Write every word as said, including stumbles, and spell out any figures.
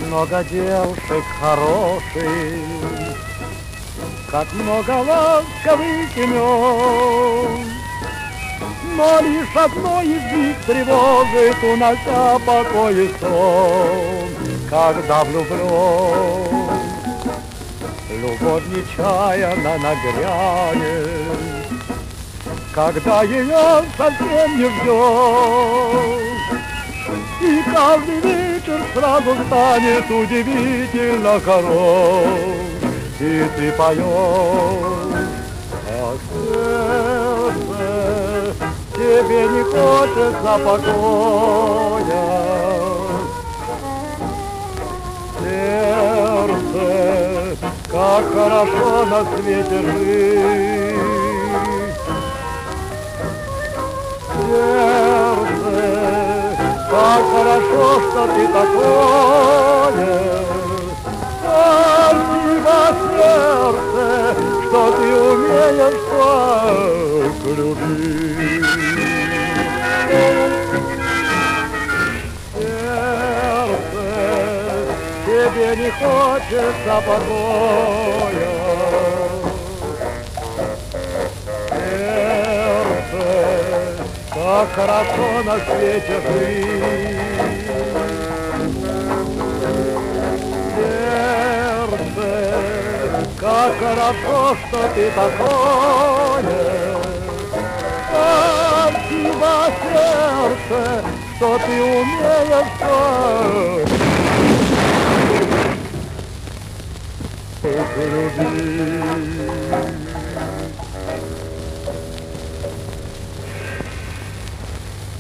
много девушек хороших, как много ласковых имен, но лишь одно из них тревожит, унося покой и сон, когда влюблен. Любовь нечаянно нагрянет, когда ее совсем не ждешь, и каждый вечер сразу станет удивительно хорош, и ты поешь, а сердце, тебе не хочется покоя. Сердце, как хорошо на свете жить. Сердце, как хорошо, что ты такое. Спасибо, сердце, что ты умеешь так любить. Сердце, тебе не хочется покоя. Сердце, как хорошо на свете жить. Сердце, как хорошо, что ты такое. Спасибо, сердце, что ты умеешь так любить.